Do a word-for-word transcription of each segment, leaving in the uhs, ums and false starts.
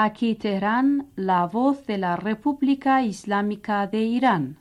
Aquí Teherán, la voz de la República Islámica de Irán.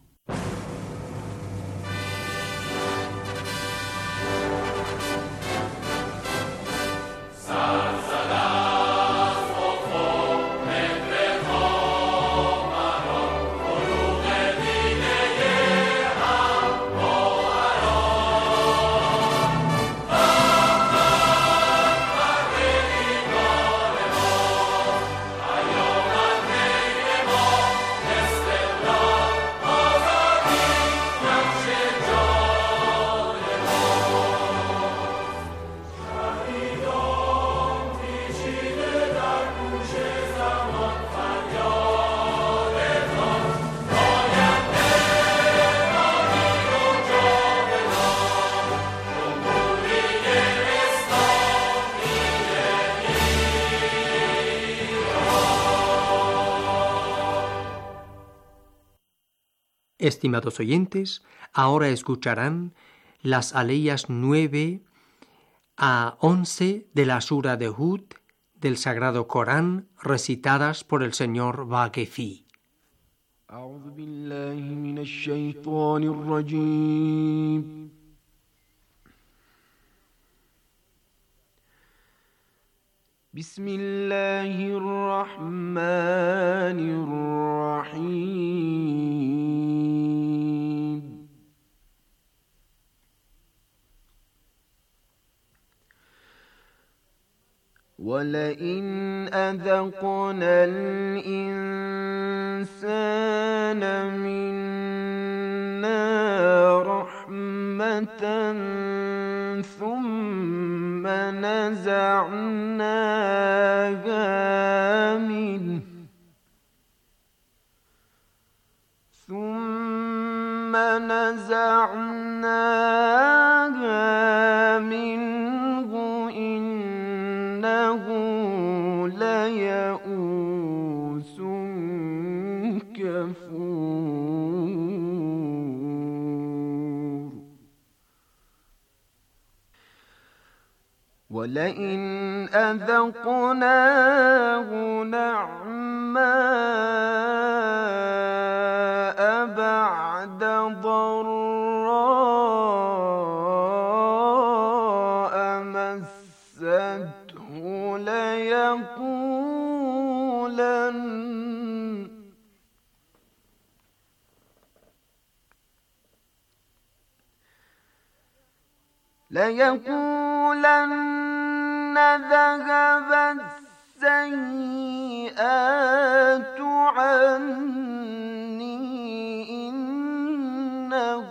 Estimados oyentes, ahora escucharán las aleyas nueve a once de la Sura de Hud del Sagrado Corán, recitadas por el señor Vaquefi. أعوذ بالله من الشيطان الرجيم. بسم الله الرحمن الرحيم. ولئن أذقنا الإنسان منا رحمة ثم نزعناها منه ثم نزعناها منه إنه ليئوس كفور. ولئن أذقناه نعماء بعد ضراء مسته ليقولن ليقولن ذهب السيئات عني إنه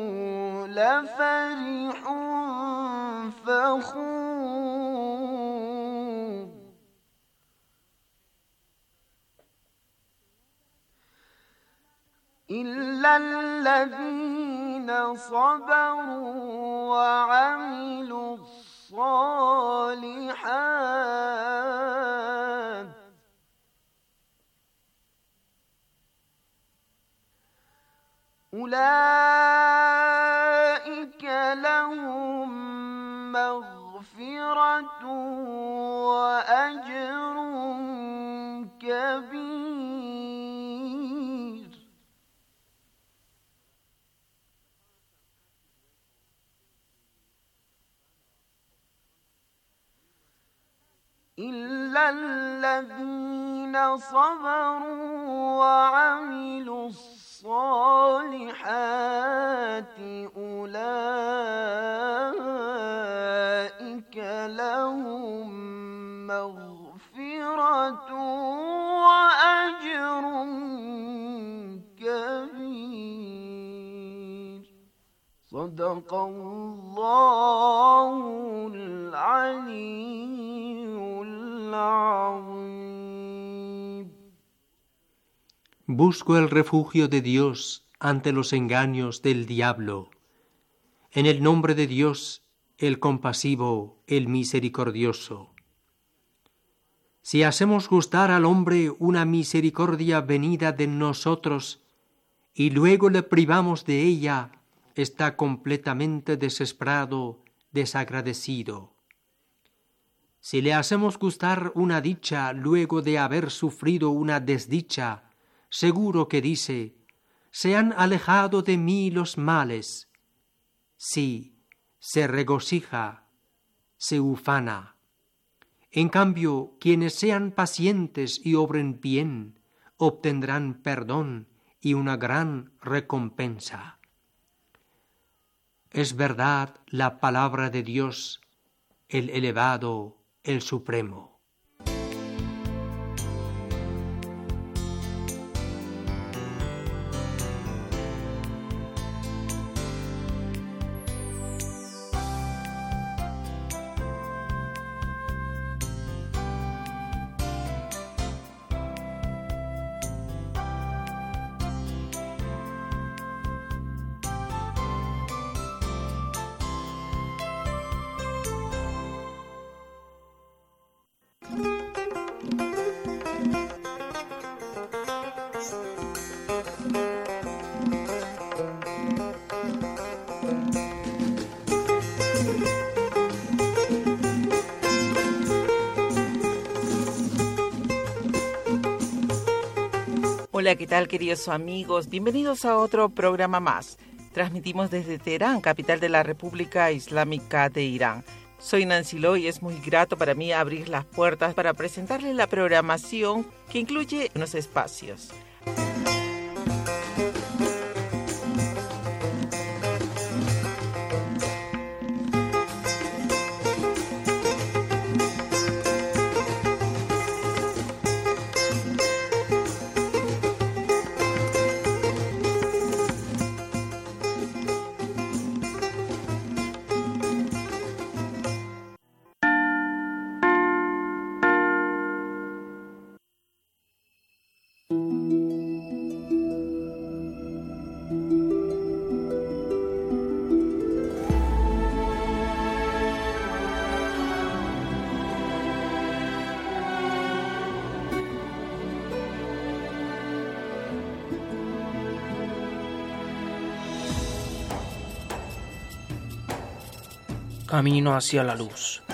لفرح فخور. إلا الذين صبروا وعملوا الصالحات أولئك لهم مغفرة وأجر كبير. إلا الذين صبروا وعملوا الصالحات أولئك لهم مغفرة وأجر كبير. صدق الله العلي Busco el refugio de Dios ante los engaños del diablo. En el nombre de Dios, el compasivo, el misericordioso. Si hacemos gustar al hombre una misericordia venida de nosotros y luego le privamos de ella, está completamente desesperado, desagradecido. Si le hacemos gustar una dicha luego de haber sufrido una desdicha, seguro que dice, se han alejado de mí los males. Sí, se regocija, se ufana. En cambio, quienes sean pacientes y obren bien, obtendrán perdón y una gran recompensa. Es verdad la palabra de Dios, el elevado, el supremo. Hola, ¿qué tal, queridos amigos? Bienvenidos a otro programa más. Transmitimos desde Teherán, capital de la República Islámica de Irán. Soy Nancy Lo y es muy grato para mí abrir las puertas para presentarles la programación que incluye unos espacios. Camino hacia la luz.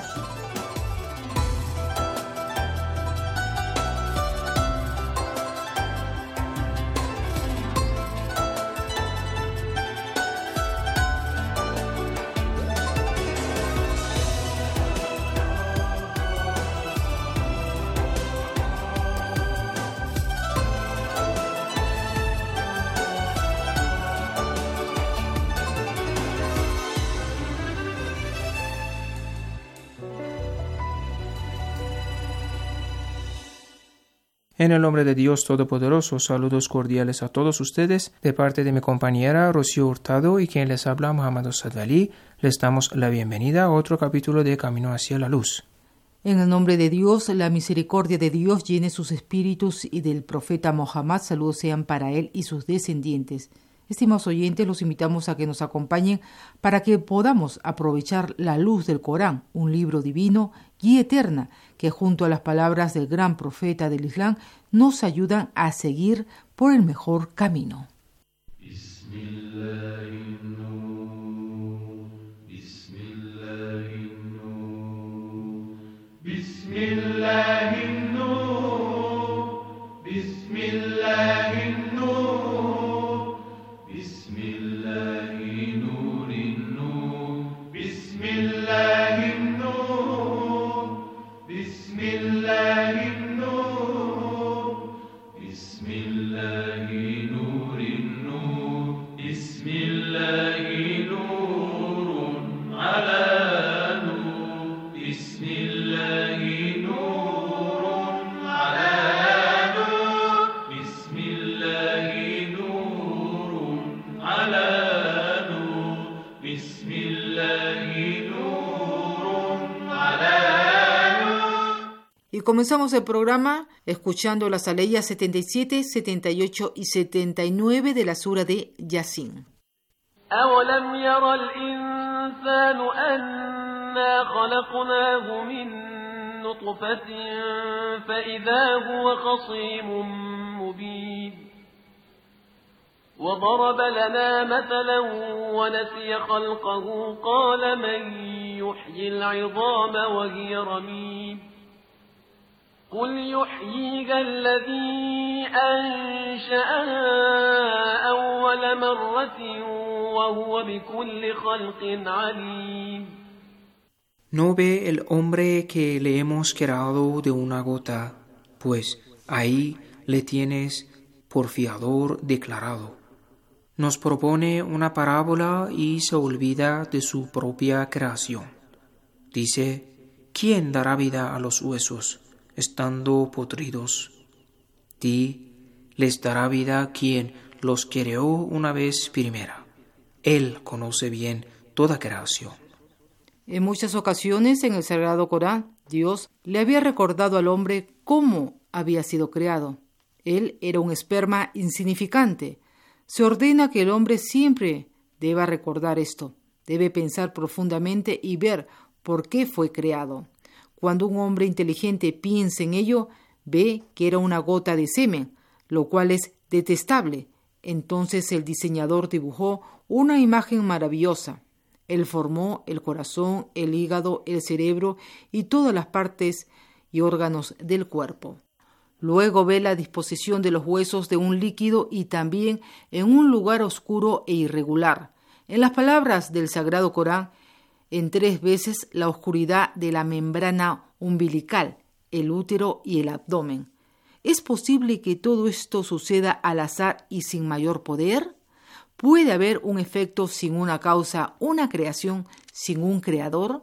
En el nombre de Dios Todopoderoso, saludos cordiales a todos ustedes, de parte de mi compañera Rocío Hurtado y quien les habla, Muhammad Sadali. Les damos la bienvenida a otro capítulo de Camino hacia la Luz. En el nombre de Dios, la misericordia de Dios llene sus espíritus y del profeta Mohammed, saludos sean para él y sus descendientes. Estimados oyentes, los invitamos a que nos acompañen para que podamos aprovechar la luz del Corán, un libro divino, guía eterna, que junto a las palabras del gran profeta del Islam nos ayudan a seguir por el mejor camino. Y comenzamos el programa escuchando las aleyas setenta y siete, setenta y ocho y setenta y nueve de la sura de Yasin. أَوَلَمْ يَرَ الْإِنسَانُ أَنَّا خَلَقْنَاهُ مِن نُّطْفَةٍ فَإِذَا هُوَ خَصِيمٌ مُّبِينٌ وَضَرَبَ لَنَا مَثَلًا وَنَسِيَ خَلْقَهُ قَالَ مَن يحيي العظام وهي رميم قل يحييها الذي أنشأها أول مرة وهو بكل خلق عليم. No ve el hombre que le hemos creado de una gota, pues ahí le tienes por fiador declarado. Nos propone una parábola y se olvida de su propia creación. Dice, ¿quién dará vida a los huesos, estando podridos? Di, les dará vida quien los creó una vez primera. Él conoce bien toda creación. En muchas ocasiones en el Sagrado Corán, Dios le había recordado al hombre cómo había sido creado. Él era un esperma insignificante. Se ordena que el hombre siempre deba recordar esto. Debe pensar profundamente y ver por qué fue creado. Cuando un hombre inteligente piensa en ello, ve que era una gota de semen, lo cual es detestable. Entonces el diseñador dibujó una imagen maravillosa. Él formó el corazón, el hígado, el cerebro y todas las partes y órganos del cuerpo. Luego ve la disposición de los huesos de un líquido y también en un lugar oscuro e irregular. En las palabras del Sagrado Corán, en tres veces la oscuridad de la membrana umbilical, el útero y el abdomen. ¿Es posible que todo esto suceda al azar y sin mayor poder? ¿Puede haber un efecto sin una causa, una creación sin un creador?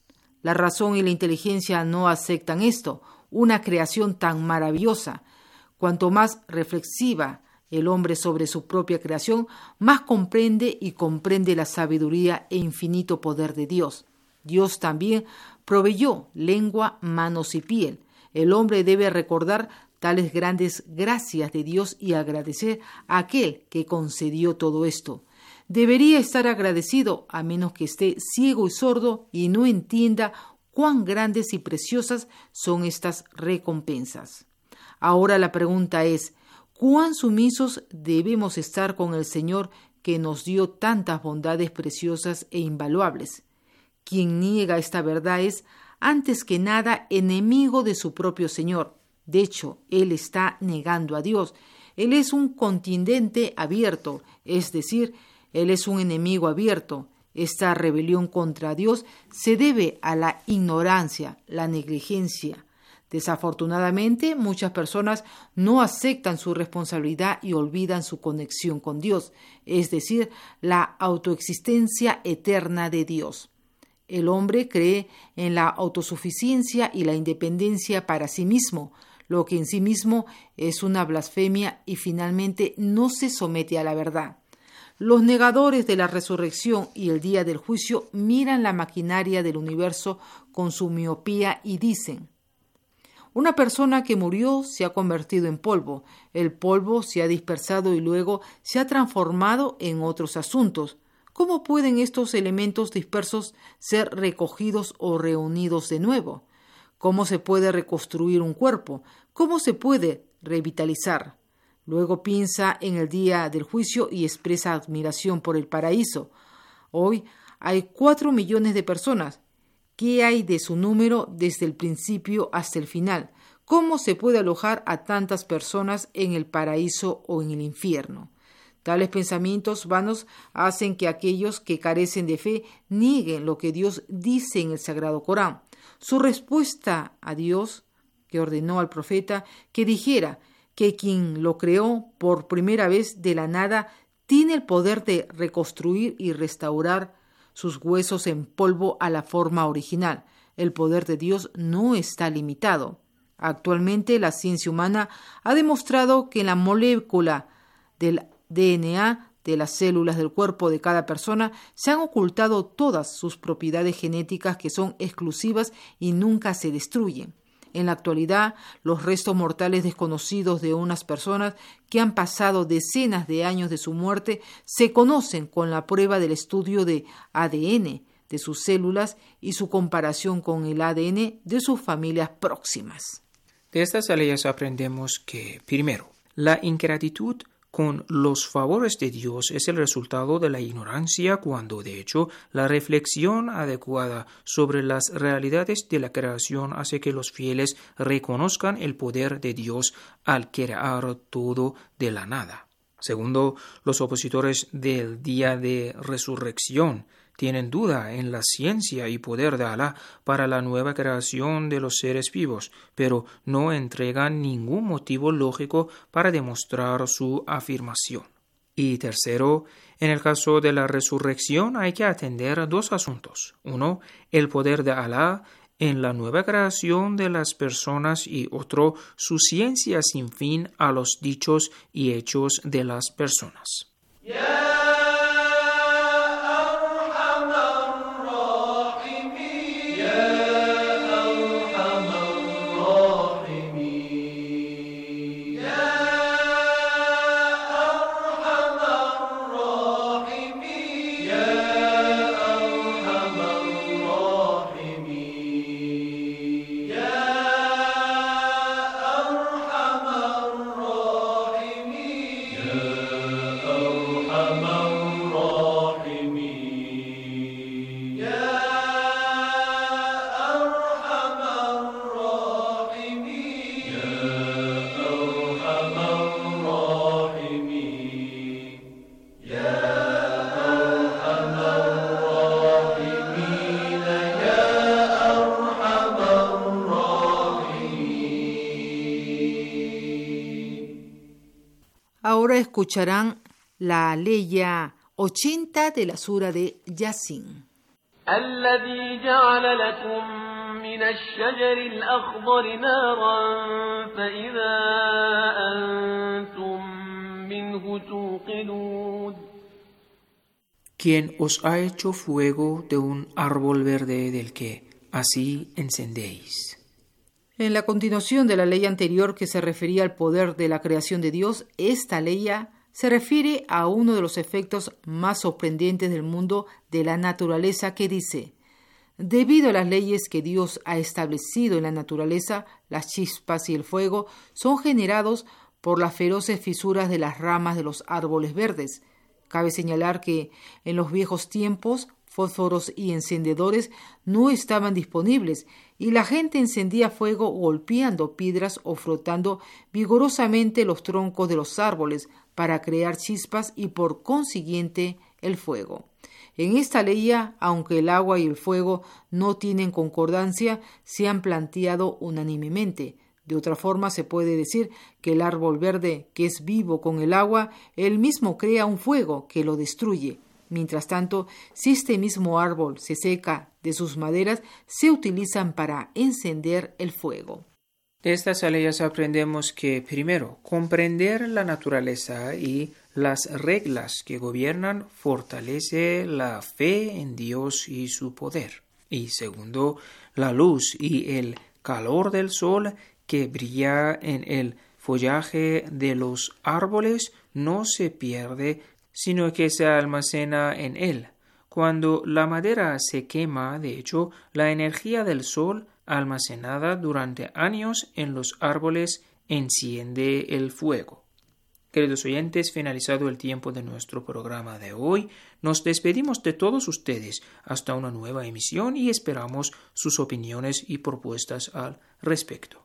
La razón y la inteligencia no aceptan esto, una creación tan maravillosa. Cuanto más reflexiva el hombre sobre su propia creación, más comprende y comprende la sabiduría e infinito poder de Dios. Dios también proveyó lengua, manos y piel. El hombre debe recordar tales grandes gracias de Dios y agradecer a aquel que concedió todo esto. Debería estar agradecido a menos que esté ciego y sordo y no entienda cuán grandes y preciosas son estas recompensas. Ahora la pregunta es, ¿cuán sumisos debemos estar con el Señor que nos dio tantas bondades preciosas e invaluables? Quien niega esta verdad es, antes que nada, enemigo de su propio Señor. De hecho, él está negando a Dios. Él es un contingente abierto, es decir, él es un enemigo abierto. Esta rebelión contra Dios se debe a la ignorancia, la negligencia. Desafortunadamente, muchas personas no aceptan su responsabilidad y olvidan su conexión con Dios, es decir, la autoexistencia eterna de Dios. El hombre cree en la autosuficiencia y la independencia para sí mismo, lo que en sí mismo es una blasfemia y finalmente no se somete a la verdad. Los negadores de la resurrección y el día del juicio miran la maquinaria del universo con su miopía y dicen: una persona que murió se ha convertido en polvo, el polvo se ha dispersado y luego se ha transformado en otros asuntos. ¿Cómo pueden estos elementos dispersos ser recogidos o reunidos de nuevo? ¿Cómo se puede reconstruir un cuerpo? ¿Cómo se puede revitalizar? Luego piensa en el día del juicio y expresa admiración por el paraíso. Hoy hay cuatro millones de personas. ¿Qué hay de su número desde el principio hasta el final? ¿Cómo se puede alojar a tantas personas en el paraíso o en el infierno? Tales pensamientos vanos hacen que aquellos que carecen de fe nieguen lo que Dios dice en el Sagrado Corán. Su respuesta a Dios, que ordenó al profeta que dijera que quien lo creó por primera vez de la nada tiene el poder de reconstruir y restaurar sus huesos en polvo a la forma original. El poder de Dios no está limitado. Actualmente la ciencia humana ha demostrado que en la molécula del D N A de las células del cuerpo de cada persona se han ocultado todas sus propiedades genéticas que son exclusivas y nunca se destruyen. En la actualidad, los restos mortales desconocidos de unas personas que han pasado decenas de años de su muerte se conocen con la prueba del estudio de A D N de sus células y su comparación con el A D N de sus familias próximas. De estas leyes aprendemos que, primero, la ingratitud con los favores de Dios es el resultado de la ignorancia, cuando de hecho la reflexión adecuada sobre las realidades de la creación hace que los fieles reconozcan el poder de Dios al crear todo de la nada. Segundo, los opositores del día de resurrección tienen duda en la ciencia y poder de Alá para la nueva creación de los seres vivos, pero no entregan ningún motivo lógico para demostrar su afirmación. Y tercero, en el caso de la resurrección hay que atender dos asuntos. Uno, el poder de Alá en la nueva creación de las personas, y otro, su ciencia sin fin a los dichos y hechos de las personas. Yeah. Ahora escucharán la aleya ochenta de la sura de Yasin. الذي جعل لكم من الشجر الأخضر نارا فإذا أنتم منه توقدون. Quien os ha hecho fuego de un árbol verde del que así encendéis. En la continuación de la ley anterior que se refería al poder de la creación de Dios, esta ley se refiere a uno de los efectos más sorprendentes del mundo de la naturaleza, que dice: debido a las leyes que Dios ha establecido en la naturaleza, las chispas y el fuego son generados por las feroces fisuras de las ramas de los árboles verdes. Cabe señalar que en los viejos tiempos fósforos y encendedores no estaban disponibles y la gente encendía fuego golpeando piedras o frotando vigorosamente los troncos de los árboles para crear chispas y por consiguiente el fuego. En esta ley, aunque el agua y el fuego no tienen concordancia, se han planteado unánimemente. De otra forma, se puede decir que el árbol verde, que es vivo con el agua, él mismo crea un fuego que lo destruye. Mientras tanto, si este mismo árbol se seca de sus maderas, se utilizan para encender el fuego. De estas leyes aprendemos que, primero, comprender la naturaleza y las reglas que gobiernan fortalece la fe en Dios y su poder. Y segundo, la luz y el calor del sol que brilla en el follaje de los árboles no se pierde, sino que se almacena en él. Cuando la madera se quema, de hecho, la energía del sol almacenada durante años en los árboles enciende el fuego. Queridos oyentes, finalizado el tiempo de nuestro programa de hoy, nos despedimos de todos ustedes hasta una nueva emisión y esperamos sus opiniones y propuestas al respecto.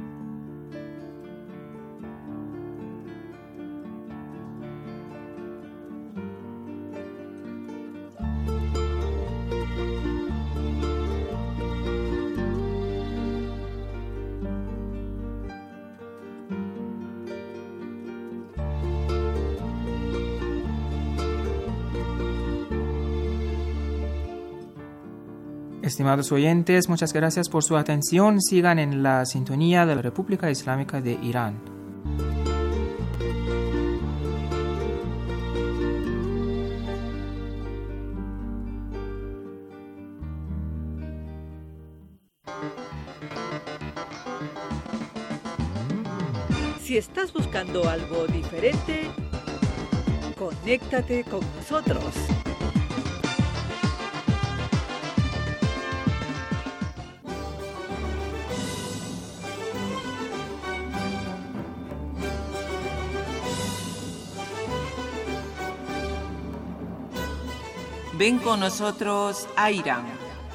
Estimados oyentes, muchas gracias por su atención. Sigan en la sintonía de la República Islámica de Irán. Si estás buscando algo diferente, conéctate con nosotros. Ven con nosotros a Irán.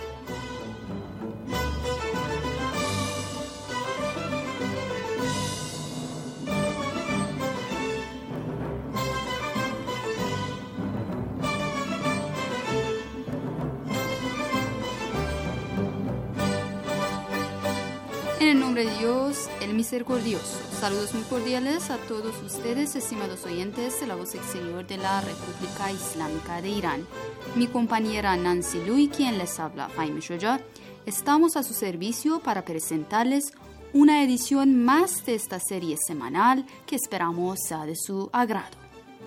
En el nombre de Dios, el misericordioso. Saludos muy cordiales a todos ustedes, estimados oyentes de la voz exterior de la República Islámica de Irán. Mi compañera Nancy Lui, quien les habla, Jaime Shoya, estamos a su servicio para presentarles una edición más de esta serie semanal que esperamos sea de su agrado.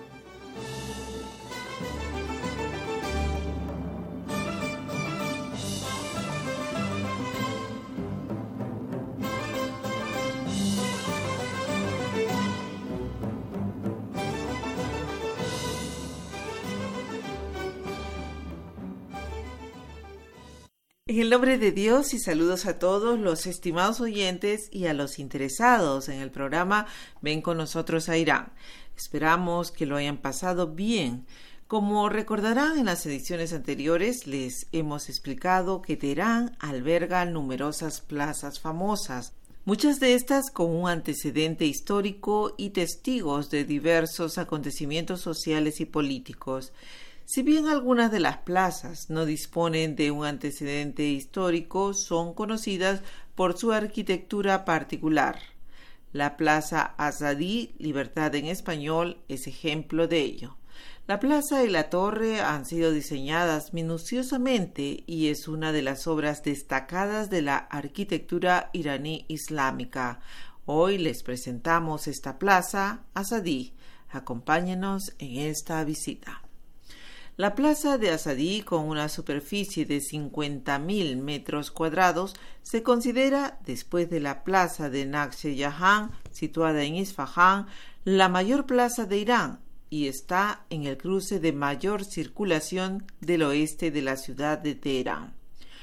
En el nombre de Dios y saludos a todos los estimados oyentes y a los interesados en el programa Ven con nosotros a Irán. Esperamos que lo hayan pasado bien. Como recordarán, en las ediciones anteriores les hemos explicado que Teherán alberga numerosas plazas famosas, muchas de estas con un antecedente histórico y testigos de diversos acontecimientos sociales y políticos. Si bien algunas de las plazas no disponen de un antecedente histórico, son conocidas por su arquitectura particular. La Plaza Azadí, Libertad en español, es ejemplo de ello. La plaza y la torre han sido diseñadas minuciosamente y es una de las obras destacadas de la arquitectura iraní islámica. Hoy les presentamos esta plaza Azadí. Acompáñenos en esta visita. La plaza de Azadí, con una superficie de cincuenta mil metros cuadrados, se considera, después de la plaza de Nakhchivan, situada en Isfahán, la mayor plaza de Irán y está en el cruce de mayor circulación del oeste de la ciudad de Teherán.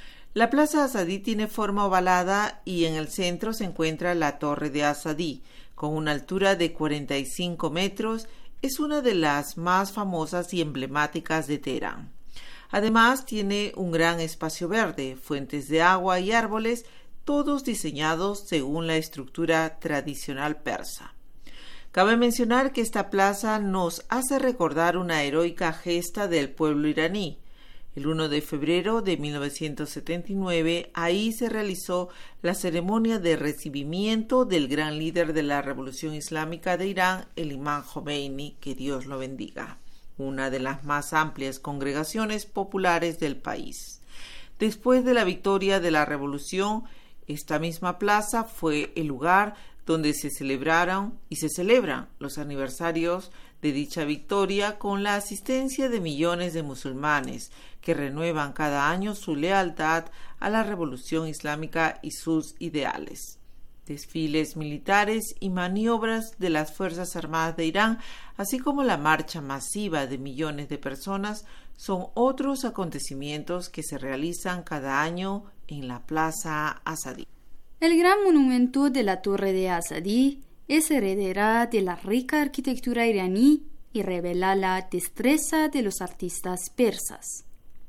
La plaza Azadí tiene forma ovalada y en el centro se encuentra la torre de Azadí, con una altura de cuarenta y cinco metros. Es una de las más famosas y emblemáticas de Teherán. Además, tiene un gran espacio verde, fuentes de agua y árboles, todos diseñados según la estructura tradicional persa. Cabe mencionar que esta plaza nos hace recordar una heroica gesta del pueblo iraní. El primero de febrero de mil novecientos setenta y nueve, ahí se realizó la ceremonia de recibimiento del gran líder de la Revolución Islámica de Irán, el Imam Jomeini, que Dios lo bendiga, una de las más amplias congregaciones populares del país. Después de la victoria de la Revolución, esta misma plaza fue el lugar donde se celebraron y se celebran los aniversarios de dicha victoria con la asistencia de millones de musulmanes que renuevan cada año su lealtad a la Revolución Islámica y sus ideales. Desfiles militares y maniobras de las Fuerzas Armadas de Irán, así como la marcha masiva de millones de personas, son otros acontecimientos que se realizan cada año en la Plaza Azadí. El gran monumento de la Torre de Azadí es heredera de la rica arquitectura iraní y revela la destreza de los artistas persas.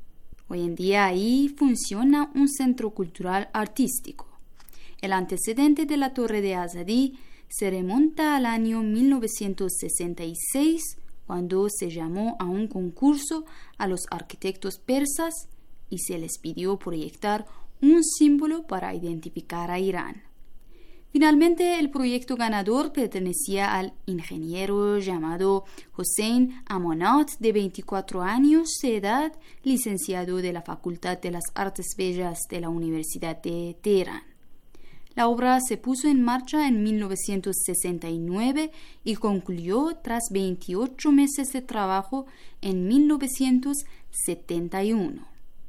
Hoy en día ahí funciona un centro cultural artístico. El antecedente de la Torre de Azadí se remonta al año mil novecientos sesenta y seis, cuando se llamó a un concurso a los arquitectos persas y se les pidió proyectar un símbolo para identificar a Irán. Finalmente, el proyecto ganador pertenecía al ingeniero llamado Hossein Amonat, de veinticuatro años de edad, licenciado de la Facultad de las Artes Bellas de la Universidad de Teherán. La obra se puso en marcha en mil novecientos sesenta y nueve y concluyó tras veintiocho meses de trabajo en mil novecientos setenta y uno.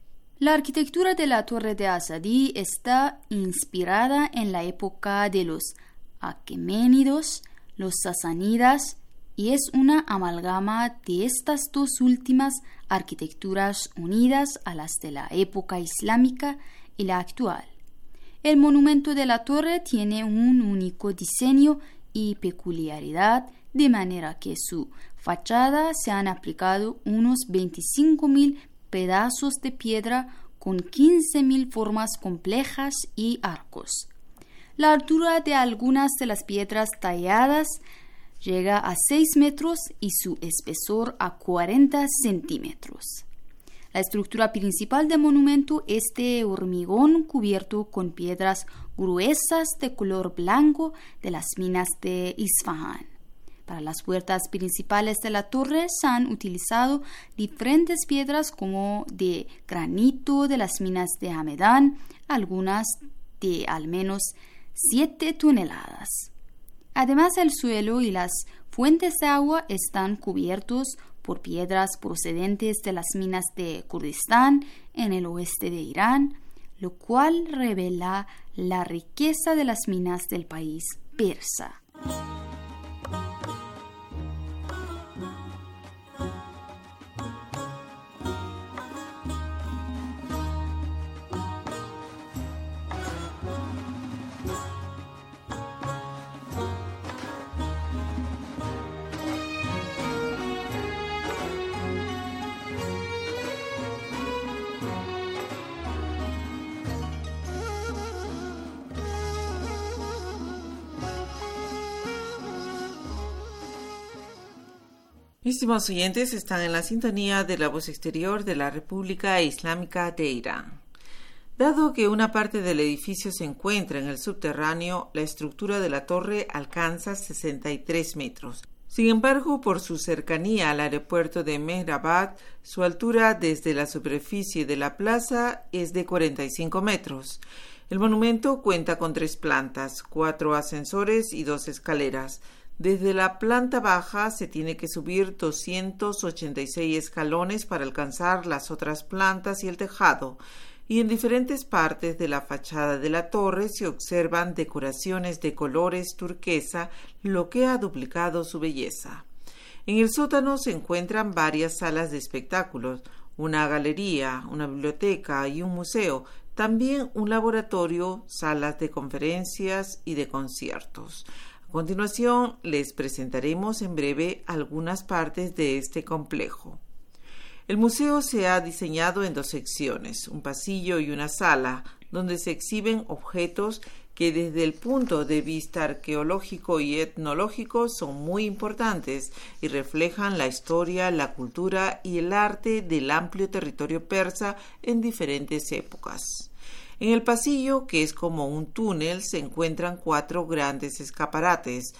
La arquitectura de la Torre de Azadí está inspirada en la época de los aqueménidos, los sasánidas, y es una amalgama de estas dos últimas arquitecturas unidas a las de la época islámica y la actual. El monumento de la torre tiene un único diseño y peculiaridad, de manera que su fachada se han aplicado unos veinticinco mil pedazos de piedra con quince mil formas complejas y arcos. La altura de algunas de las piedras talladas llega a seis metros y su espesor a cuarenta centímetros. La estructura principal del monumento es de hormigón cubierto con piedras gruesas de color blanco de las minas de Isfahán. Para las puertas principales de la torre se han utilizado diferentes piedras como de granito de las minas de Hamedán, algunas de al menos siete toneladas. Además, el suelo y las fuentes de agua están cubiertos por piedras procedentes de las minas de Kurdistán en el oeste de Irán, lo cual revela la riqueza de las minas del país persa. Estimados oyentes, están en la sintonía de la voz exterior de la República Islámica de Irán. Dado que una parte del edificio se encuentra en el subterráneo, la estructura de la torre alcanza sesenta y tres metros. Sin embargo, por su cercanía al aeropuerto de Mehrabad, su altura desde la superficie de la plaza es de cuarenta y cinco metros. El monumento cuenta con tres plantas, cuatro ascensores y dos escaleras. Desde la planta baja se tiene que subir doscientos ochenta y seis escalones para alcanzar las otras plantas y el tejado, y en diferentes partes de la fachada de la torre se observan decoraciones de colores turquesa, lo que ha duplicado su belleza. En el sótano se encuentran varias salas de espectáculos, una galería, una biblioteca y un museo, también un laboratorio, salas de conferencias y de conciertos. A continuación, les presentaremos en breve algunas partes de este complejo. El museo se ha diseñado en dos secciones, un pasillo y una sala, donde se exhiben objetos que desde el punto de vista arqueológico y etnológico son muy importantes y reflejan la historia, la cultura y el arte del amplio territorio persa en diferentes épocas. En el pasillo, que es como un túnel, se encuentran cuatro grandes escaparates,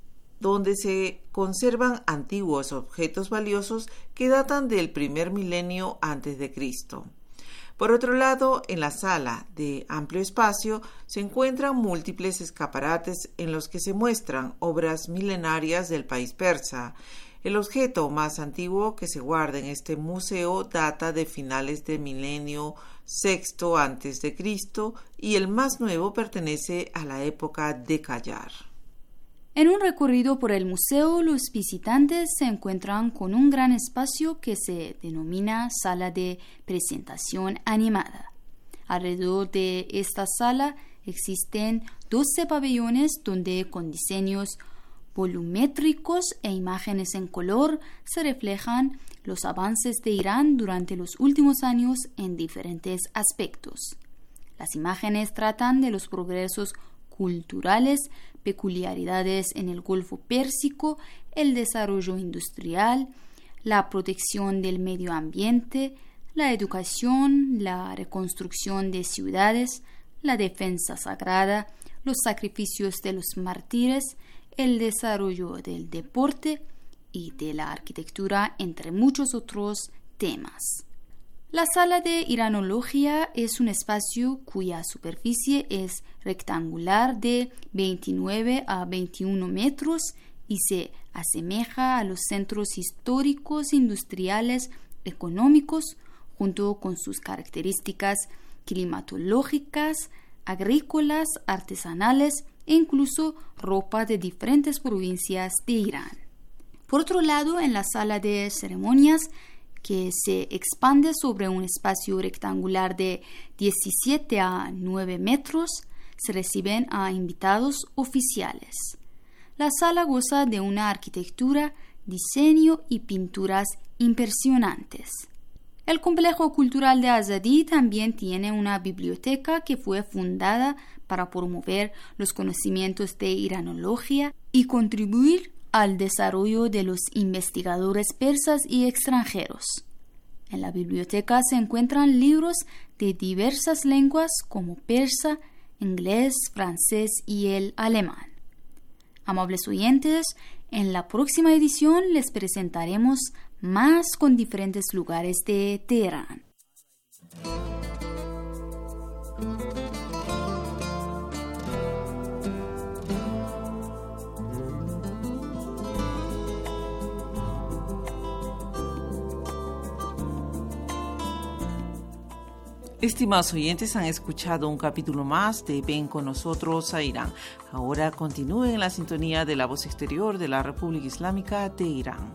donde se conservan antiguos objetos valiosos que datan del primer milenio antes de Cristo. Por otro lado, en la sala de amplio espacio se encuentran múltiples escaparates en los que se muestran obras milenarias del país persa. El objeto más antiguo que se guarda en este museo data de finales del milenio sexto antes de Cristo y el más nuevo pertenece a la época de Qajar. En un recorrido por el museo, los visitantes se encuentran con un gran espacio que se denomina Sala de Presentación Animada. Alrededor de esta sala existen doce pabellones donde con diseños volumétricos e imágenes en color se reflejan los avances de Irán durante los últimos años en diferentes aspectos. Las imágenes tratan de los progresos culturales, peculiaridades en el Golfo Pérsico, el desarrollo industrial, la protección del medio ambiente, la educación, la reconstrucción de ciudades, la defensa sagrada, los sacrificios de los mártires, el desarrollo del deporte y de la arquitectura, entre muchos otros temas. La sala de iranología es un espacio cuya superficie es rectangular de veintinueve a veintiuno metros y se asemeja a los centros históricos, industriales, económicos, junto con sus características climatológicas, agrícolas, artesanales e incluso ropa de diferentes provincias de Irán. Por otro lado, en la sala de ceremonias, que se expande sobre un espacio rectangular de diecisiete a nueve metros, se reciben a invitados oficiales. La sala goza de una arquitectura, diseño y pinturas impresionantes. El complejo cultural de Azadi también tiene una biblioteca que fue fundada para promover los conocimientos de iranología y contribuir al desarrollo de los investigadores persas y extranjeros. En la biblioteca se encuentran libros de diversas lenguas como persa, inglés, francés y el alemán. Amables oyentes, en la próxima edición les presentaremos más con diferentes lugares de Teherán. Estimados oyentes, han escuchado un capítulo más de Ven con nosotros a Irán. Ahora continúen en la sintonía de la voz exterior de la República Islámica de Irán.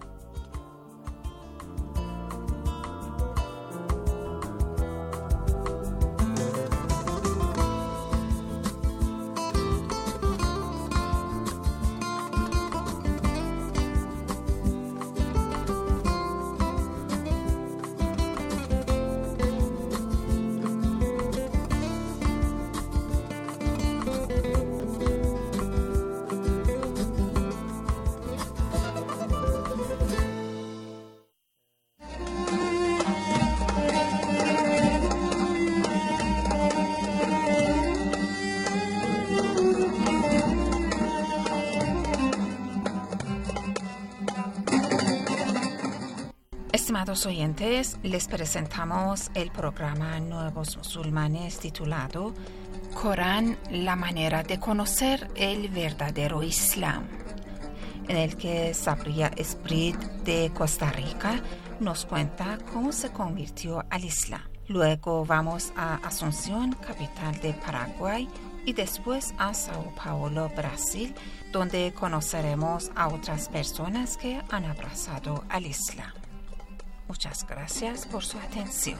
Estimados oyentes, les presentamos el programa Nuevos Musulmanes titulado Corán, la manera de conocer el verdadero Islam, en el que Sabria Esprit de Costa Rica nos cuenta cómo se convirtió al Islam. Luego vamos a Asunción, capital de Paraguay, y después a Sao Paulo, Brasil, donde conoceremos a otras personas que han abrazado al Islam. Muchas gracias por su atención.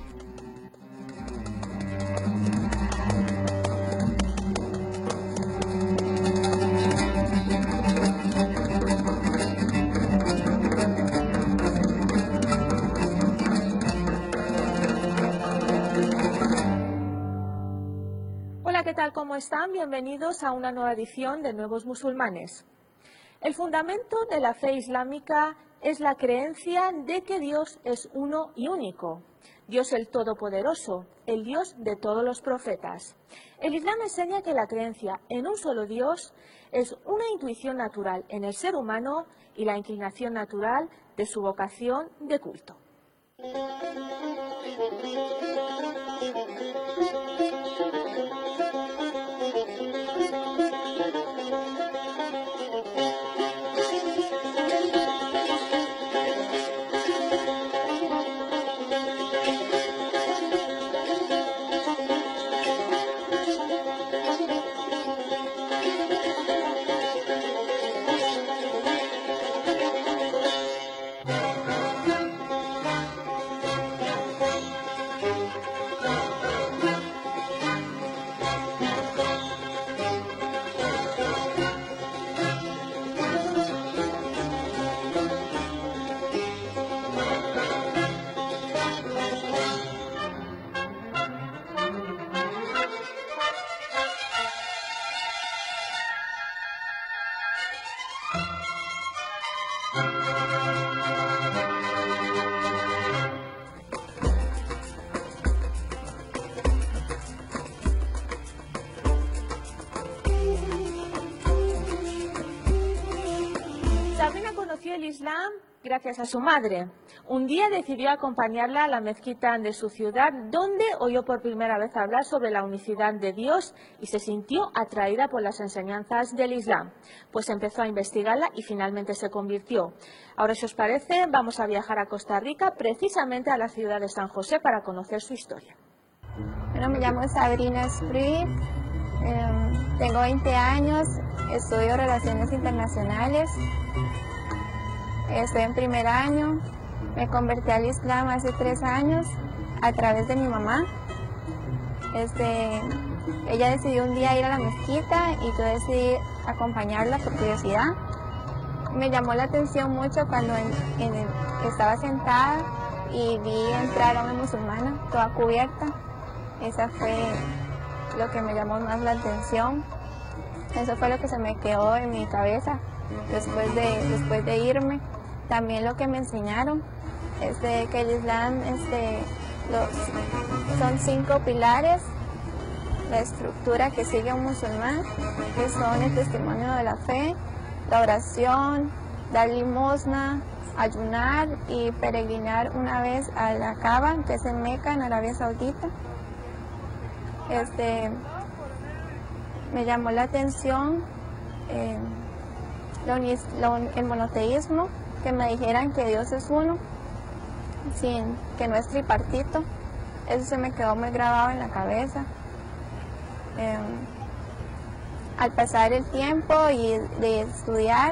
Hola, ¿qué tal? ¿Cómo están? Bienvenidos a una nueva edición de Nuevos Musulmanes. El fundamento de la fe islámica es la creencia de que Dios es uno y único, Dios el Todopoderoso, el Dios de todos los profetas. El Islam enseña que la creencia en un solo Dios es una intuición natural en el ser humano y la inclinación natural de su vocación de culto. El Islam gracias a su madre. Un día decidió acompañarla a la mezquita de su ciudad, donde oyó por primera vez hablar sobre la unicidad de Dios y se sintió atraída por las enseñanzas del Islam. Pues empezó a investigarla y finalmente se convirtió. Ahora, si os parece, vamos a viajar a Costa Rica, precisamente a la ciudad de San José, para conocer su historia. Bueno, me llamo Sabrina Esprit, eh, tengo veinte años, estudio Relaciones Internacionales. Estoy en primer año, me convertí al Islam hace tres años a través de mi mamá. Este, ella decidió un día ir a la mezquita y yo decidí acompañarla por curiosidad. Me llamó la atención mucho cuando en, en el, estaba sentada y vi entrar a una musulmana toda cubierta. Esa fue lo que me llamó más la atención. Eso fue lo que se me quedó en mi cabeza después de, después de irme. También lo que me enseñaron es de que el Islam este, los, son cinco pilares, la estructura que sigue un musulmán, que son el testimonio de la fe, la oración, dar limosna, ayunar y peregrinar una vez a la Kaaba, que es en Meca, en Arabia Saudita. Este, me llamó la atención eh, lo, lo, el monoteísmo, que me dijeran que Dios es uno, sin, que no es tripartito. Eso se me quedó muy grabado en la cabeza. Eh, al pasar el tiempo y de estudiar,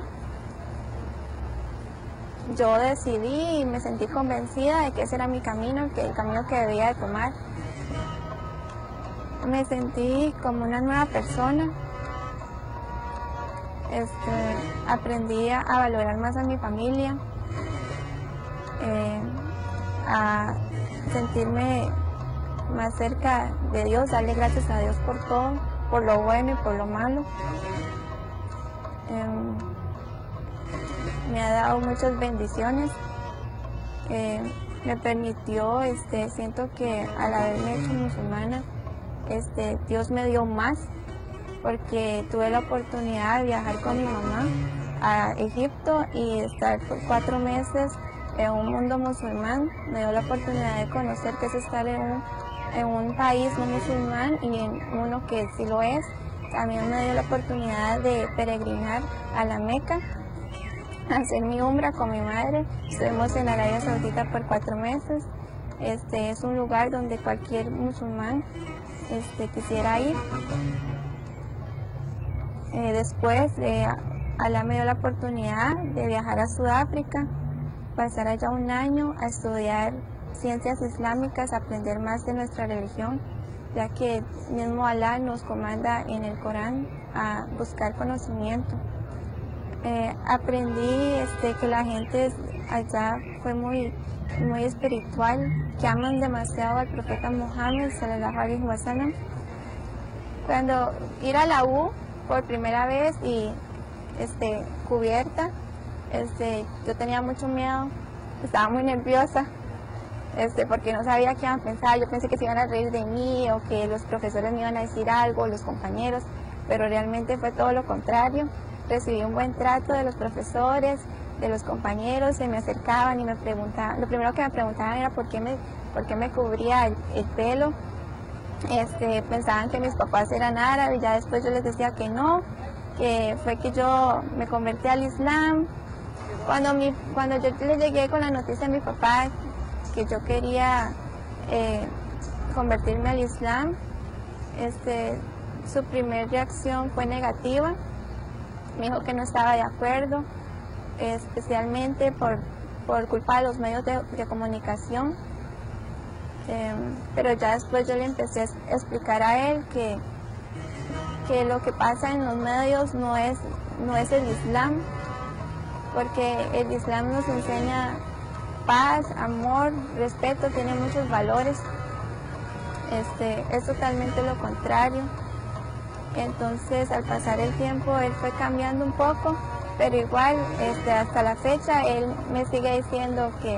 yo decidí y me sentí convencida de que ese era mi camino, que el camino que debía de tomar. Me sentí como una nueva persona. Este, aprendí a valorar más a mi familia, eh, a sentirme más cerca de Dios, darle gracias a Dios por todo, por lo bueno y por lo malo. Eh, me ha dado muchas bendiciones, eh, me permitió, este, siento que al haberme hecho musulmana, este, Dios me dio más, porque tuve la oportunidad de viajar con mi mamá a Egipto y estar por cuatro meses en un mundo musulmán. Me dio la oportunidad de conocer qué es estar en un, en un país no musulmán y en uno que sí lo es. También me dio la oportunidad de peregrinar a la Meca, hacer mi umra con mi madre. Estuvimos en Arabia Saudita por cuatro meses. Este es un lugar donde cualquier musulmán este, quisiera ir. Eh, después, eh, Alá me dio la oportunidad de viajar a Sudáfrica, pasar allá un año a estudiar ciencias islámicas, aprender más de nuestra religión, ya que mismo Alá nos comanda en el Corán a buscar conocimiento. Eh, aprendí este, que la gente allá fue muy, muy espiritual, que aman demasiado al profeta Muhammad sallallahu alaihi wasallam. Cuando ir a la U por primera vez y este, cubierta, este, yo tenía mucho miedo, estaba muy nerviosa, este, porque no sabía qué iban a pensar. Yo pensé que se iban a reír de mí o que los profesores me iban a decir algo, los compañeros, pero realmente fue todo lo contrario. Recibí un buen trato de los profesores, de los compañeros, se me acercaban y me preguntaban, lo primero que me preguntaban era por qué me, por qué me cubría el, el pelo. Este, pensaban que mis papás eran árabes, ya después yo les decía que no, que fue que yo me convertí al Islam. Cuando, mi, cuando yo le llegué con la noticia a mi papá que yo quería eh, convertirme al Islam, este, su primera reacción fue negativa. Me dijo que no estaba de acuerdo, especialmente por, por culpa de los medios de, de comunicación. Eh, pero ya después yo le empecé a explicar a él que, que lo que pasa en los medios no es, no es el Islam, porque el Islam nos enseña paz, amor, respeto, tiene muchos valores. Este, es totalmente lo contrario. Entonces al pasar el tiempo él fue cambiando un poco, pero igual este, hasta la fecha él me sigue diciendo que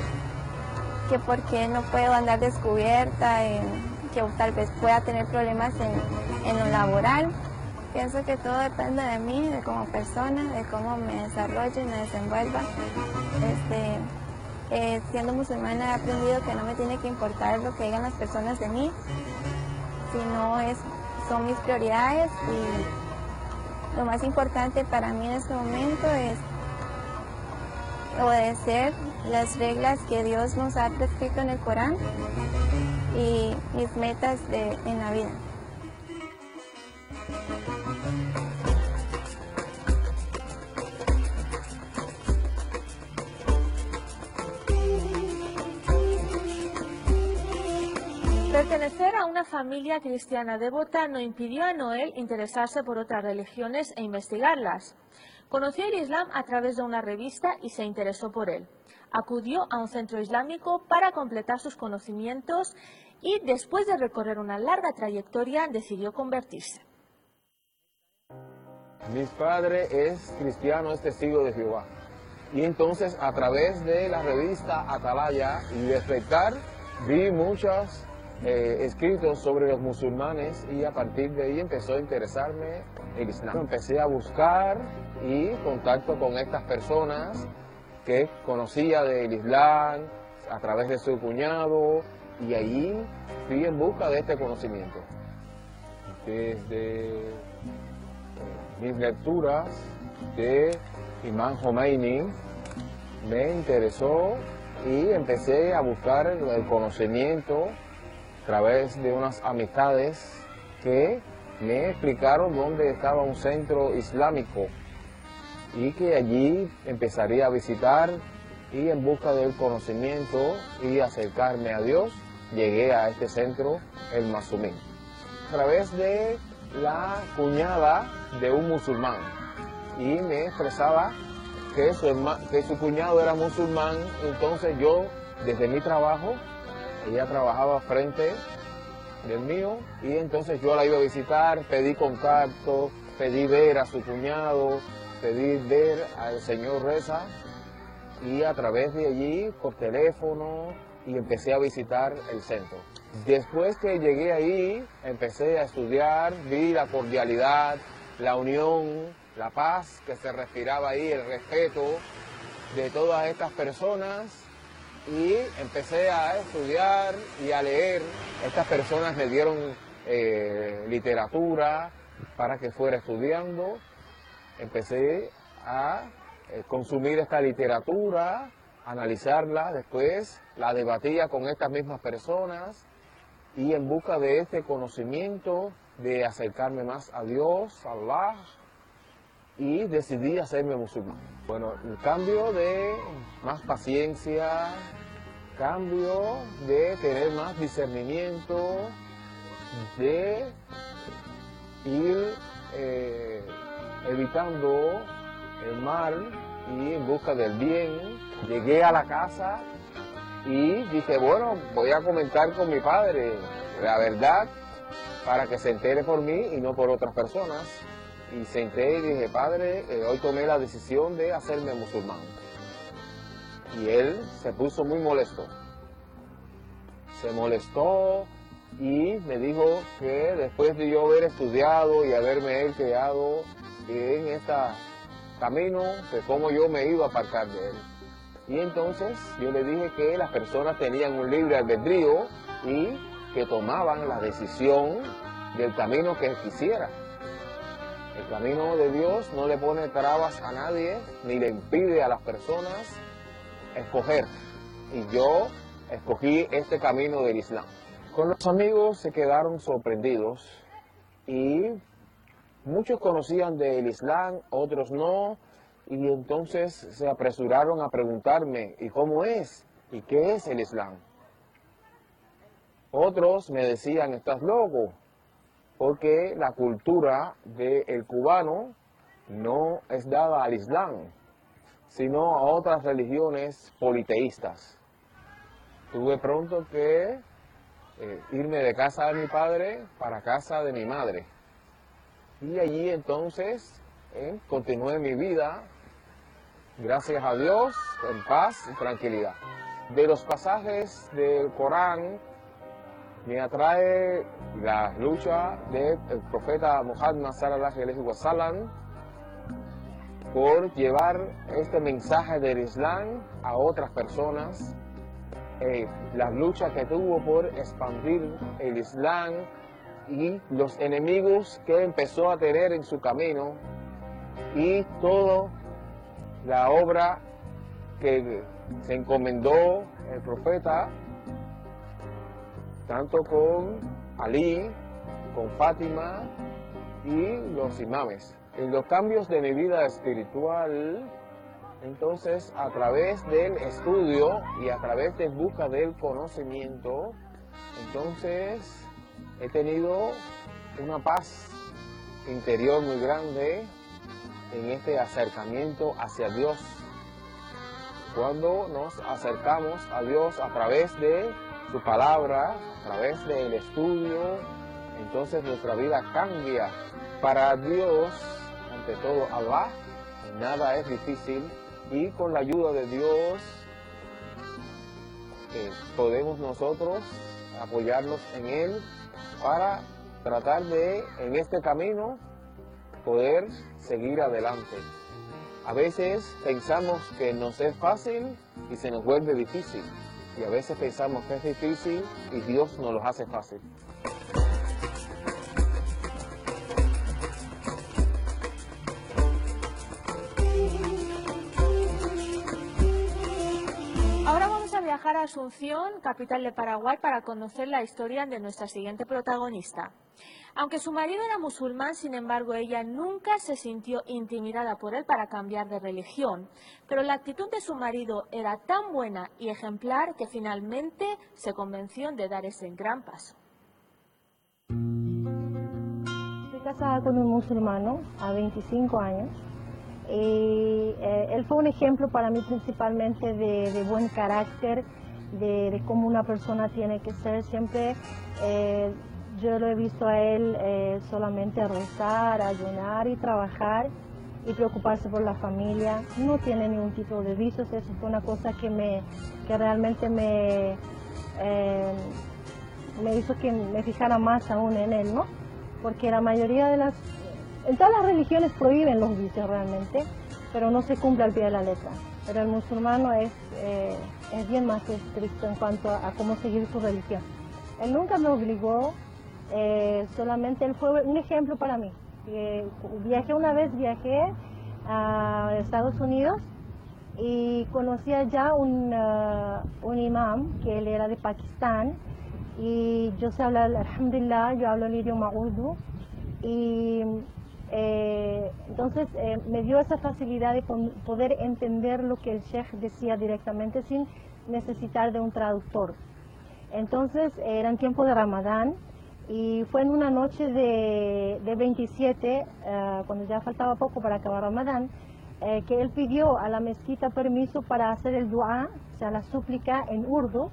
que por qué no puedo andar descubierta, en, que tal vez pueda tener problemas en, en lo laboral. Pienso que todo depende de mí, de como persona, de cómo me desarrolle y me desenvuelva. Este, eh, siendo musulmana he aprendido que no me tiene que importar lo que digan las personas de mí, sino es, son mis prioridades, y lo más importante para mí en este momento es obedecer las reglas que Dios nos ha prescrito en el Corán y mis metas de, en la vida. Pertenecer a una familia cristiana devota no impidió a Noel interesarse por otras religiones e investigarlas. Conoció el Islam a través de una revista y se interesó por él. Acudió a un centro islámico para completar sus conocimientos y después de recorrer una larga trayectoria decidió convertirse. Mi padre es cristiano, es testigo de Jehová. Y entonces a través de la revista Atalaya y Despertar vi muchos eh, escritos sobre los musulmanes y a partir de ahí empezó a interesarme el Islam. Empecé a buscar y contacto con estas personas que conocía del Islam a través de su cuñado y allí fui en busca de este conocimiento. Desde eh, mis lecturas de Imam Khomeini me interesó y empecé a buscar el conocimiento a través de unas amistades que me explicaron dónde estaba un centro islámico y que allí empezaría a visitar y en busca del conocimiento y acercarme a Dios, llegué a este centro, el Masumín, a través de la cuñada de un musulmán y me expresaba que su, que su cuñado era musulmán, entonces yo desde mi trabajo, ella trabajaba frente del mío y entonces yo la iba a visitar, pedí contacto, pedí ver a su cuñado, pedí ver al señor Reza y a través de allí por teléfono y empecé a visitar el centro. Después que llegué ahí, empecé a estudiar, vi la cordialidad, la unión, la paz que se respiraba ahí, el respeto de todas estas personas y empecé a estudiar y a leer. Estas personas me dieron eh, literatura para que fuera estudiando. Empecé a eh, consumir esta literatura, analizarla, después la debatía con estas mismas personas y en busca de este conocimiento, de acercarme más a Dios, a Allah, y decidí hacerme musulmán. Bueno, el cambio de más paciencia, cambio de tener más discernimiento, de ir eh, evitando el mal y en busca del bien. Llegué a la casa y dije, bueno, voy a comentar con mi padre la verdad para que se entere por mí y no por otras personas. Y senté y dije, padre, eh, hoy tomé la decisión de hacerme musulmán. Y él se puso muy molesto. Se molestó y me dijo que después de yo haber estudiado y haberme él creado en este camino, que cómo yo me iba a apartar de él. Y entonces yo le dije que las personas tenían un libre albedrío y que tomaban la decisión del camino que quisiera. El camino de Dios no le pone trabas a nadie, ni le impide a las personas escoger. Y yo escogí este camino del Islam. Con los amigos se quedaron sorprendidos y muchos conocían del Islam, otros no, y entonces se apresuraron a preguntarme, ¿y cómo es? ¿Y qué es el Islam? Otros me decían, estás loco, porque la cultura del cubano no es dada al Islam, sino a otras religiones politeístas. Tuve pronto que eh, irme de casa de mi padre para casa de mi madre. Y allí entonces eh, continué mi vida, gracias a Dios, en paz y tranquilidad. De los pasajes del Corán, me atrae la lucha del profeta Muhammad sallallahu alaihi wasallam por llevar este mensaje del Islam a otras personas, eh, la lucha que tuvo por expandir el Islam y los enemigos que empezó a tener en su camino y toda la obra que se encomendó el profeta, tanto con Ali, con Fátima y los imames. En los cambios de mi vida espiritual, entonces a través del estudio y a través de busca del conocimiento, entonces he tenido una paz interior muy grande en este acercamiento hacia Dios. Cuando nos acercamos a Dios a través de su palabra, a través del estudio, entonces nuestra vida cambia. Para Dios, ante todo Allah, nada es difícil y con la ayuda de Dios eh, podemos nosotros apoyarnos en Él para tratar de, en este camino, poder seguir adelante. A veces pensamos que nos es fácil y se nos vuelve difícil. Y a veces pensamos que es difícil y Dios nos lo hace fácil. Ahora vamos a viajar a Asunción, capital de Paraguay, para conocer la historia de nuestra siguiente protagonista. Aunque su marido era musulmán, sin embargo, ella nunca se sintió intimidada por él para cambiar de religión. Pero la actitud de su marido era tan buena y ejemplar que finalmente se convenció de dar ese gran paso. Estoy casada con un musulmán a veinticinco años. Y eh, él fue un ejemplo para mí principalmente de, de buen carácter, de, de cómo una persona tiene que ser. Siempre eh, yo lo he visto a él eh, solamente rezar, ayunar y trabajar y preocuparse por la familia. No tiene ningún tipo de vicios. Eso fue una cosa que, me, que realmente me, eh, me hizo que me fijara más aún en él, ¿no? Porque la mayoría de las... En todas las religiones prohíben los vicios realmente, pero no se cumple al pie de la letra. Pero el musulmán es, eh, es bien más estricto en cuanto a, a cómo seguir su religión. Él nunca me obligó, eh, solamente él fue un ejemplo para mí. Eh, viajé una vez, viajé a Estados Unidos y conocí allá un, uh, un imam, que él era de Pakistán, y yo sé hablar, alhamdulillah, yo hablo el idioma urdu, y Eh, entonces eh, me dio esa facilidad de poder entender lo que el sheikh decía directamente sin necesitar de un traductor. Entonces eh, era en tiempo de Ramadán y fue en una noche de, de veintisiete, eh, cuando ya faltaba poco para acabar Ramadán, eh, que él pidió a la mezquita permiso para hacer el dua, o sea, la súplica en urdu,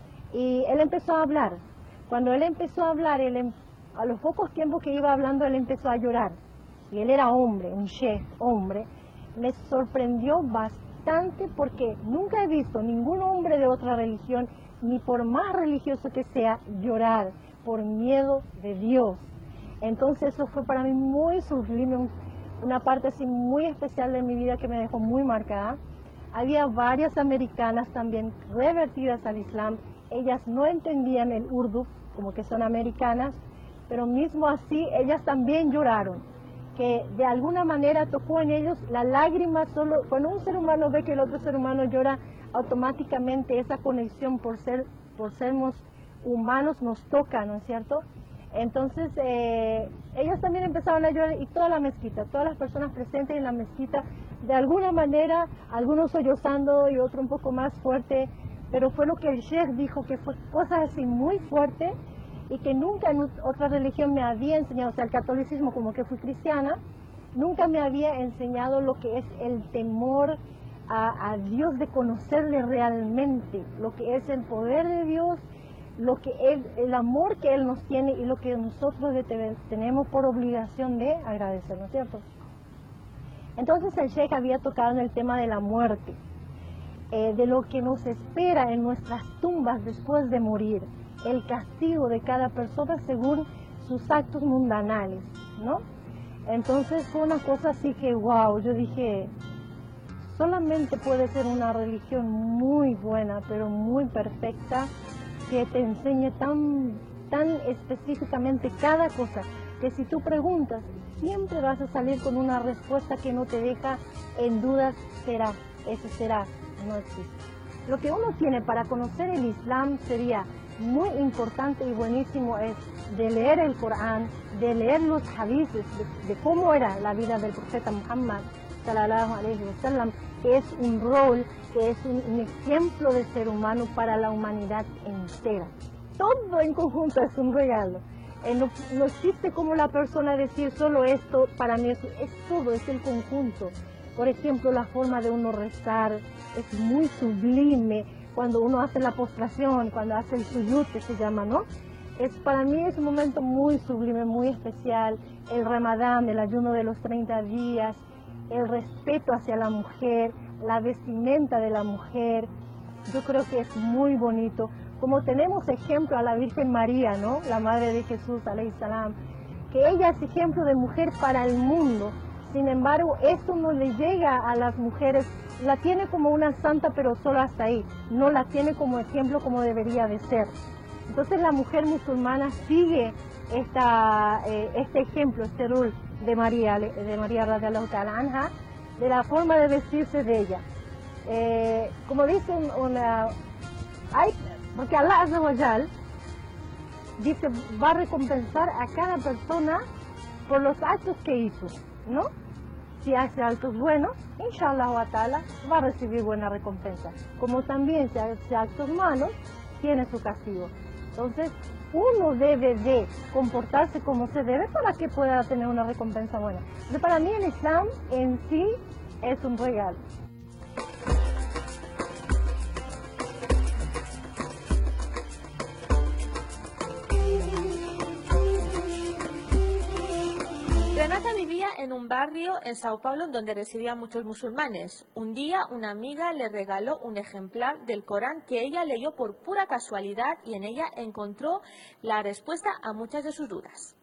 y él empezó a hablar. Cuando él empezó a hablar, él, a los pocos tiempos que iba hablando, él empezó a llorar. Y él era hombre, un sheikh, hombre. Me sorprendió bastante porque nunca he visto ningún hombre de otra religión, ni por más religioso que sea, llorar por miedo de Dios. Entonces eso fue para mí muy sublime, una parte así muy especial de mi vida que me dejó muy marcada. Había varias americanas también revertidas al Islam. Ellas no entendían el urdu, como que son americanas, pero mismo así ellas también lloraron, que de alguna manera tocó en ellos la lágrima. Solo cuando un ser humano ve que el otro ser humano llora, automáticamente esa conexión por ser por sermos humanos nos toca, ¿no es cierto? Entonces eh, ellos también empezaron a llorar, y toda la mezquita, todas las personas presentes en la mezquita, de alguna manera, algunos sollozando y otro un poco más fuerte, pero fue lo que el sheikh dijo, que fue cosas así muy fuertes y que nunca en otra religión me había enseñado. O sea, el catolicismo, como que fui cristiana, nunca me había enseñado lo que es el temor a, a Dios, de conocerle realmente, lo que es el poder de Dios, lo que él, el amor que Él nos tiene y lo que nosotros de, tenemos por obligación de agradecer, ¿no es cierto? Entonces el sheikh había tocado en el tema de la muerte, eh, de lo que nos espera en nuestras tumbas después de morir, el castigo de cada persona según sus actos mundanales, ¿no? Entonces fue una cosa así que, wow, yo dije, solamente puede ser una religión muy buena, pero muy perfecta, que te enseñe tan, tan específicamente cada cosa, que si tú preguntas, siempre vas a salir con una respuesta que no te deja en dudas. Será, eso será, no existe. Lo que uno tiene para conocer el Islam sería muy importante y buenísimo, es de leer el Corán, de leer los hadices, de, de cómo era la vida del profeta Muhammad sallallahu alayhi wa sallam, que es un rol, que es un, un ejemplo de ser humano para la humanidad entera. Todo en conjunto es un regalo. Eh, no, no existe como la persona decir solo esto, para mí es, es todo, es el conjunto. Por ejemplo, la forma de uno rezar es muy sublime, cuando uno hace la postración, cuando hace el suyut, que se llama, ¿no? Es, para mí es un momento muy sublime, muy especial. El Ramadán, el ayuno de los treinta días, el respeto hacia la mujer, la vestimenta de la mujer, yo creo que es muy bonito. Como tenemos ejemplo a la Virgen María, ¿no? La madre de Jesús, alayhi salam, que ella es ejemplo de mujer para el mundo. Sin embargo, esto no le llega a las mujeres, la tiene como una santa, pero solo hasta ahí. No la tiene como ejemplo como debería de ser. Entonces la mujer musulmana sigue esta, eh, este ejemplo, este rol de María, de María radiallahu ta'ala anha, de la forma de vestirse de ella. Eh, como dice una... Hay, porque Allah Azza wa Jal dice, va a recompensar a cada persona por los actos que hizo, ¿no? Si hace actos buenos, inshallah wa ta'ala, va a recibir buena recompensa. Como también si hace actos malos, tiene su castigo. Entonces, uno debe de comportarse como se debe para que pueda tener una recompensa buena. Entonces, para mí el Islam en sí es un regalo. Renata vivía en un barrio en Sao Paulo donde residían muchos musulmanes. Un día una amiga le regaló un ejemplar del Corán que ella leyó por pura casualidad y en ella encontró la respuesta a muchas de sus dudas.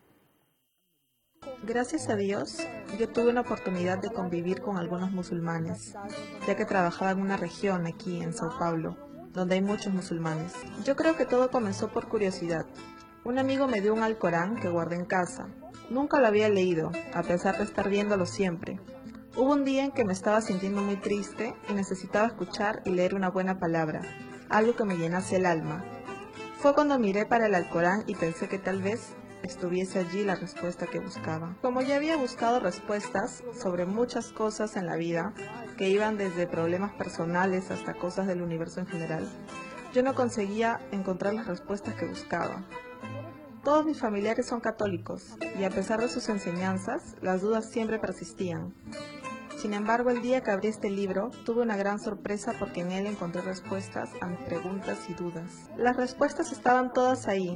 Gracias a Dios, yo tuve una oportunidad de convivir con algunos musulmanes, ya que trabajaba en una región aquí en Sao Paulo, donde hay muchos musulmanes. Yo creo que todo comenzó por curiosidad. Un amigo me dio un Alcorán que guardé en casa. Nunca lo había leído, a pesar de estar viéndolo siempre. Hubo un día en que me estaba sintiendo muy triste y necesitaba escuchar y leer una buena palabra, algo que me llenase el alma. Fue cuando miré para el Alcorán y pensé que tal vez estuviese allí la respuesta que buscaba. Como ya había buscado respuestas sobre muchas cosas en la vida, que iban desde problemas personales hasta cosas del universo en general, yo no conseguía encontrar las respuestas que buscaba. Todos mis familiares son católicos y a pesar de sus enseñanzas, las dudas siempre persistían. Sin embargo, el día que abrí este libro, tuve una gran sorpresa porque en él encontré respuestas a mis preguntas y dudas. Las respuestas estaban todas ahí,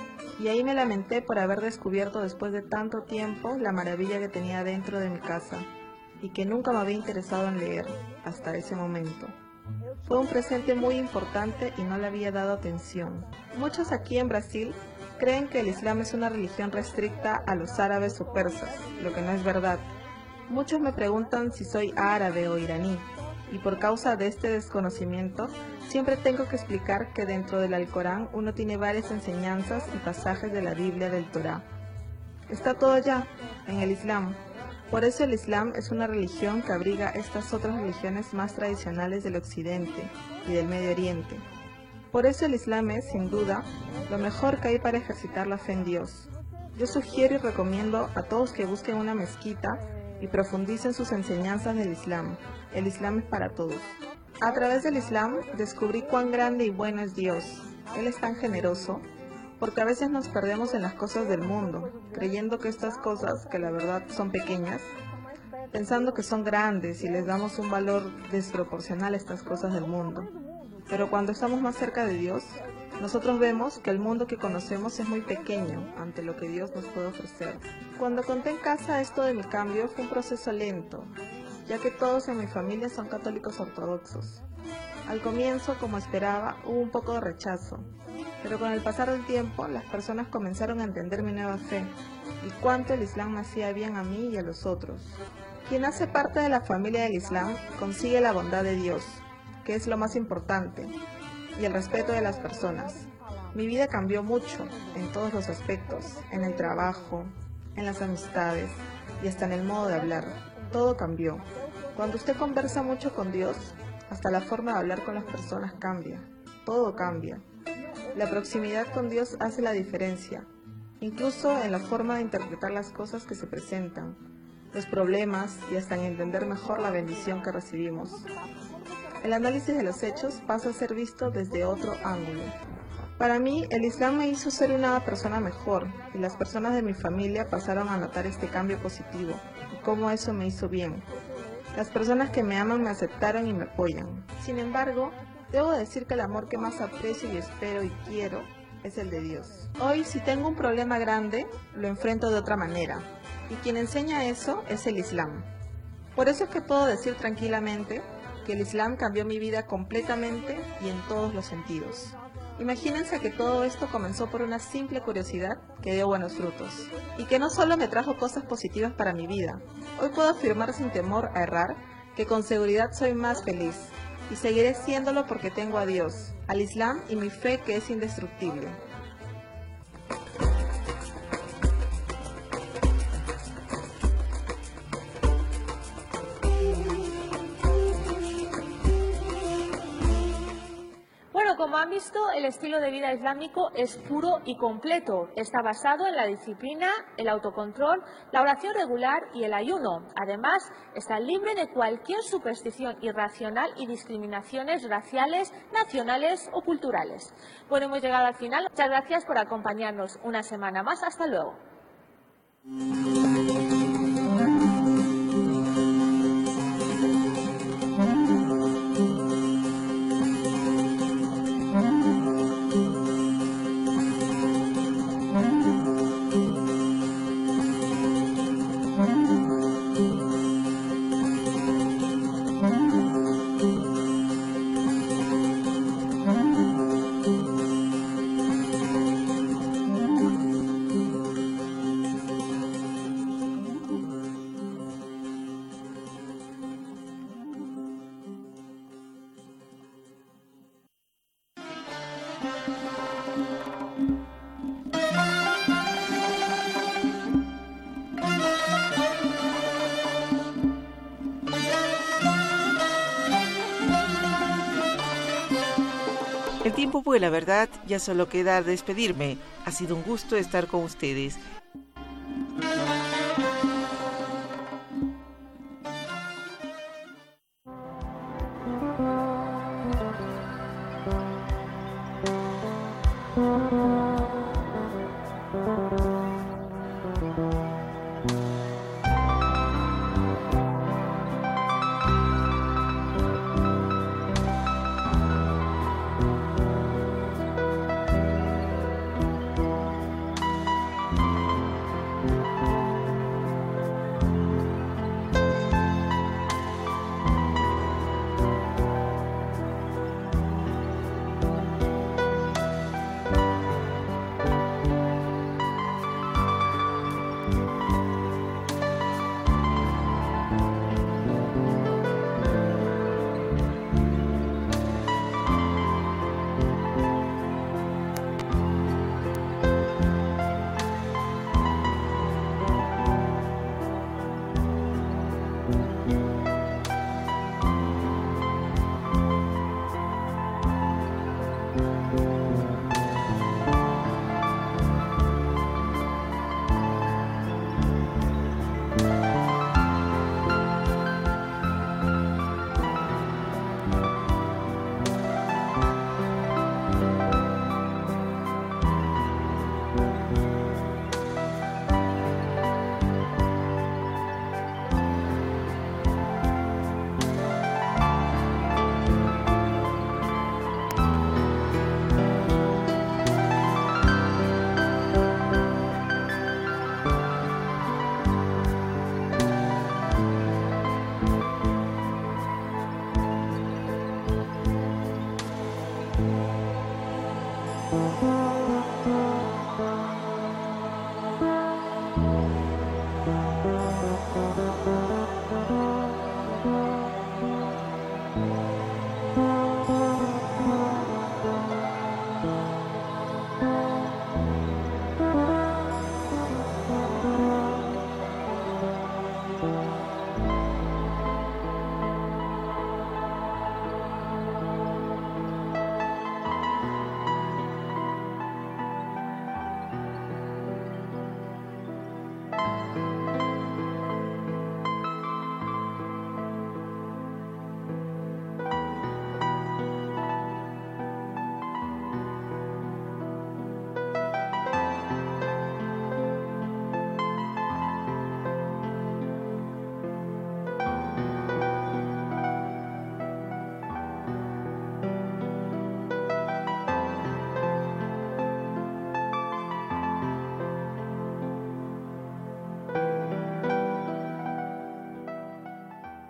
y ahí me lamenté por haber descubierto después de tanto tiempo la maravilla que tenía dentro de mi casa, y que nunca me había interesado en leer hasta ese momento. Fue un presente muy importante y no le había dado atención. Muchos aquí en Brasil creen que el Islam es una religión restricta a los árabes o persas, lo que no es verdad. Muchos me preguntan si soy árabe o iraní, y por causa de este desconocimiento, siempre tengo que explicar que dentro del Alcorán uno tiene varias enseñanzas y pasajes de la Biblia del Torá. Está todo allá, en el Islam. Por eso el Islam es una religión que abriga estas otras religiones más tradicionales del Occidente y del Medio Oriente. Por eso el Islam es, sin duda, lo mejor que hay para ejercitar la fe en Dios. Yo sugiero y recomiendo a todos que busquen una mezquita y profundicen sus enseñanzas del Islam. El Islam es para todos. A través del Islam descubrí cuán grande y bueno es Dios. Él es tan generoso, porque a veces nos perdemos en las cosas del mundo, creyendo que estas cosas, que la verdad son pequeñas, pensando que son grandes y les damos un valor desproporcional a estas cosas del mundo. Pero cuando estamos más cerca de Dios, nosotros vemos que el mundo que conocemos es muy pequeño ante lo que Dios nos puede ofrecer. Cuando conté en casa esto de mi cambio fue un proceso lento, ya que todos en mi familia son católicos ortodoxos. Al comienzo, como esperaba, hubo un poco de rechazo, pero con el pasar del tiempo las personas comenzaron a entender mi nueva fe y cuánto el Islam me hacía bien a mí y a los otros. Quien hace parte de la familia del Islam consigue la bondad de Dios, que es lo más importante, y el respeto de las personas. Mi vida cambió mucho en todos los aspectos, en el trabajo, en las amistades y hasta en el modo de hablar. Todo cambió. Cuando usted conversa mucho con Dios, hasta la forma de hablar con las personas cambia. Todo cambia. La proximidad con Dios hace la diferencia, incluso en la forma de interpretar las cosas que se presentan, los problemas y hasta en entender mejor la bendición que recibimos. El análisis de los hechos pasa a ser visto desde otro ángulo. Para mí, el Islam me hizo ser una persona mejor y las personas de mi familia pasaron a notar este cambio positivo y cómo eso me hizo bien. Las personas que me aman me aceptaron y me apoyan. Sin embargo, debo decir que el amor que más aprecio y espero y quiero es el de Dios. Hoy, si tengo un problema grande, lo enfrento de otra manera. Y quien enseña eso es el Islam. Por eso es que puedo decir tranquilamente que el Islam cambió mi vida completamente y en todos los sentidos. Imagínense que todo esto comenzó por una simple curiosidad que dio buenos frutos. Y que no solo me trajo cosas positivas para mi vida. Hoy puedo afirmar sin temor a errar que con seguridad soy más feliz. Y seguiré siéndolo porque tengo a Dios, al Islam y mi fe que es indestructible. Bueno, como han visto, el estilo de vida islámico es puro y completo. Está basado en la disciplina, el autocontrol, la oración regular y el ayuno. Además, está libre de cualquier superstición irracional y discriminaciones raciales, nacionales o culturales. Bueno, hemos llegado al final. Muchas gracias por acompañarnos una semana más. Hasta luego. El tiempo vuela, ¿verdad? Ya solo queda despedirme. Ha sido un gusto estar con ustedes.